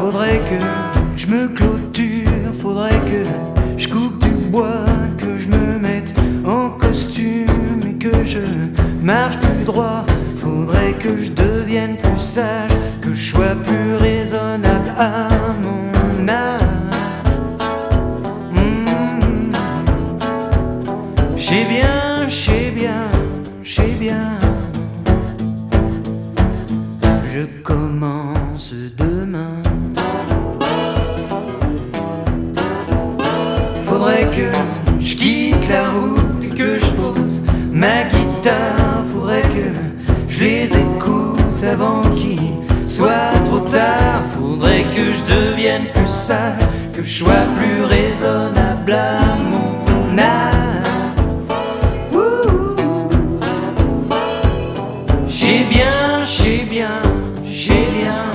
Faudrait que je me clôture, faudrait que je coupe du bois, que je me mette en costume et que je marche plus droit. Faudrait que je devienne plus sage, que je sois plus raisonnable à mon âge. J'sais bien, j'sais bien, j'sais bien. Je commence demain. Faudrait que je quitte la route, que je pose ma guitare. Faudrait que je les écoute avant qu'il soit trop tard. Faudrait que je devienne plus sage, que je sois plus raisonnable à mon âge. J'ai bien, j'ai bien, j'ai bien.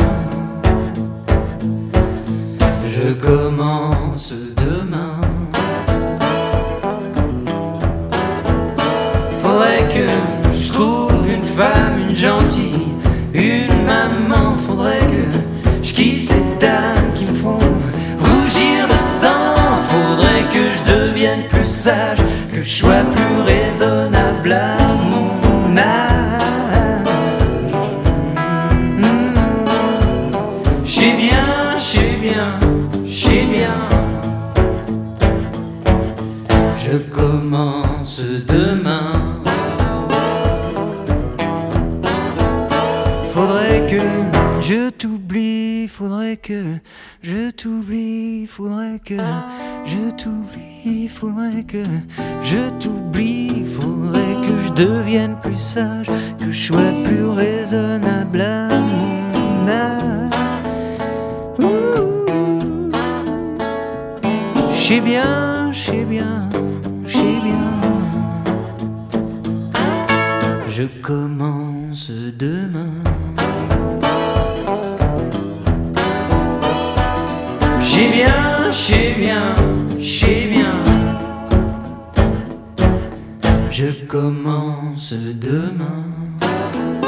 Je commence demain. Faudrait que je trouve une femme, une gentille, une maman. Faudrait que je quitte ces dames qui me font rougir de sang. Faudrait que je devienne plus sage, que je sois plus raisonnable à mon âge. J'ai bien, j'ai bien, j'ai bien. Je commence demain. Faudrait que je t'oublie, faudrait que je t'oublie, faudrait que je t'oublie, faudrait que je t'oublie, faudrait que je devienne plus sage, que je sois plus raisonnable à mon âge. J'sais bien, j'sais bien, j'sais bien. Je commence demain. J'ai bien, j'ai bien, j'ai bien. Je commence demain.